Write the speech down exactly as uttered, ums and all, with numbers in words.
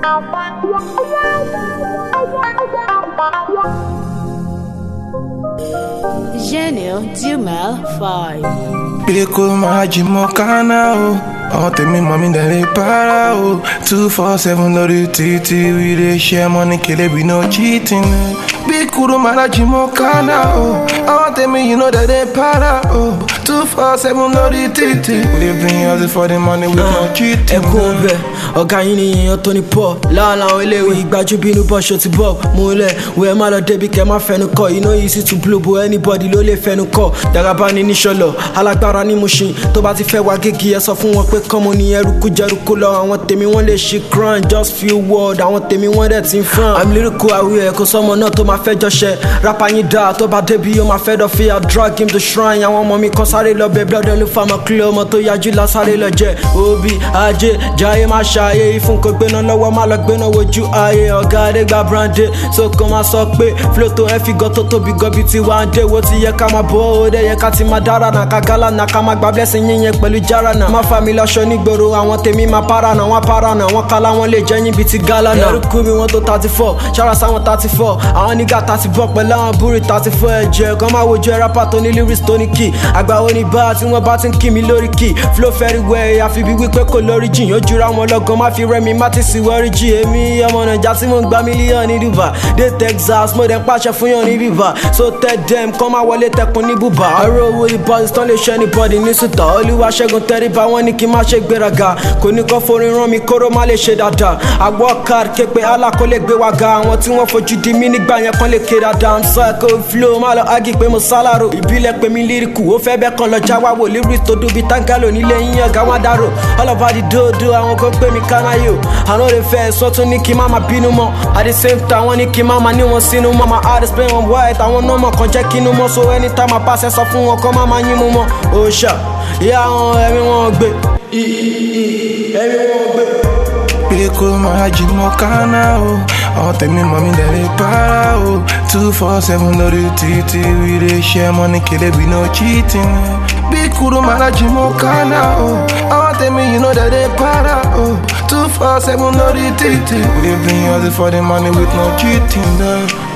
Gênio Dumel five. Pico mágico mo canal. Ontem me mami dele para o two four seven lórí títí. We dey share money kele we no cheating. Bikuru mágico mo canal. Ontem me you know that they para o two four seven lórí títí. We dey bring us for the money we no cheating. Ẹ̀kọ́ ọbẹ̀ ọ̀gá yín ni èèyàn tó ní pọ̀ láàrín àwọn eléwé ìgbàjú bínú bọ́ ṣó ti bọ̀ múlẹ̀ wẹ́ẹ́ má lọ débi kẹ́ má fẹnu kọ you know easy to blow bo anybody ló lè fẹnu kọ dàgàbá ni níṣọlọ alágbára ní Mushin tó bá ti fẹ́ wá gègé ẹ sọ fún wọn pé kọ́mọ ní ẹrùkú jẹrùkú lọ àwọn tèmi wọ́n lè ṣe crime just few word àwọn tèmi wọ́n dẹ̀ ti ń fran I'm lyrical aware kò sọmọ náà tó máa fẹ́ jọṣẹ rapa yín dáa tó bá débi yóò máa fẹ́ dọ̀ fi I drag him to shrine àwọn ọmọ mi kan sáré lọ bẹ blood ló fa máa kílẹ̀ ọmọ tó yájú lá sáré lọ jẹ òbí ajé jayé má ṣàyè ìfún kò gbéná lọ́wọ́ má lọ gbéná wojú ayé ọ̀gá adégbà brandé so kò máa sọ pé flow tó ẹ fi gọ́ tó tóbi gọ́bí tí wàá dé wo ti yẹ ká máa bọ́ ó dẹ̀ yẹ ká ti máa dára nà ká gálà nà ká máa gba blessing yíyan pẹ̀lú jára nà má fa mi lọ́ṣọ nígboro àwọn tèmi máa para nà wọ́n para nà wọ́n kálá wọn lè jẹ́yìn bíi ti gálà nà ẹrú kú mi wọ́n tó thirty four ṣára sáwọn thirty four àwọn nígà thirty four pẹ̀lú àwọn búrì thirty four ẹ̀jẹ̀ kan máa wojú ẹ rapper tó ní lyrics tó ní key àgbà wo ni bá tí wọ́n bá ti ń kí mi lórí key flow very well àfi bí wípé kò lórí jìn ó jura wọn lọ́gán má fi rẹ́mi má ti sì wọ́rí jì èmi ọmọ nàìjà tí mo ń gba mílíọ̀nù ní Dubai dé Texas mo dẹ̀ ń pàṣẹ fún yàn ní bíbá so tell them kọ́ máa wọlé tẹkùn ní bùbá ọ̀rọ̀ owó ìbọ̀dì tán lè ṣe anybody ní sùtà olúwa ṣẹ́gun tẹ́ríba wọn ní kí n má ṣe gbéraga kò ní kọ́ forin rán mi kóró má lè ṣe dáadáa àgbọ̀ card képe Allah kó lè gbé wa ga àwọn tí wọ́n fojú di mí nígbà yẹn kan lè ké dáadáa I'm psycho flow má lọ ági pé mo sálárò ìbílẹ̀ pé mi líríkù ó fẹ́ bẹ́ẹ̀ kan lọ jáwá wò lyrics tó dùn bí tángálò nílé yín ọ̀gá wọn dárò all over the dodo àwọn kan pé mi kánáyò àná lè fẹ́ sọ tún ní kí má má bínú mọ́ at the same time wọ́n ní kí má má ní wọn sínú mọ́ my hardest play on white àwọn nọ́mọ̀ kan jẹ́ kínú mọ́ so anytime I pass ẹ sọ fún wọn kọ́ má má yín mú mọ́ òòṣà ìyá àwọn ẹ̀mí wọn gbé ẹ̀mí wọn gbé. Pico mágico mo canal. Ontem me mami dele para o two four seven lórí títí. We dey share money kele we no cheating. Bikuru mágico mo canal. Ontem me you know that they para o two four seven lórí títí. We dey bring us for the money with no cheating.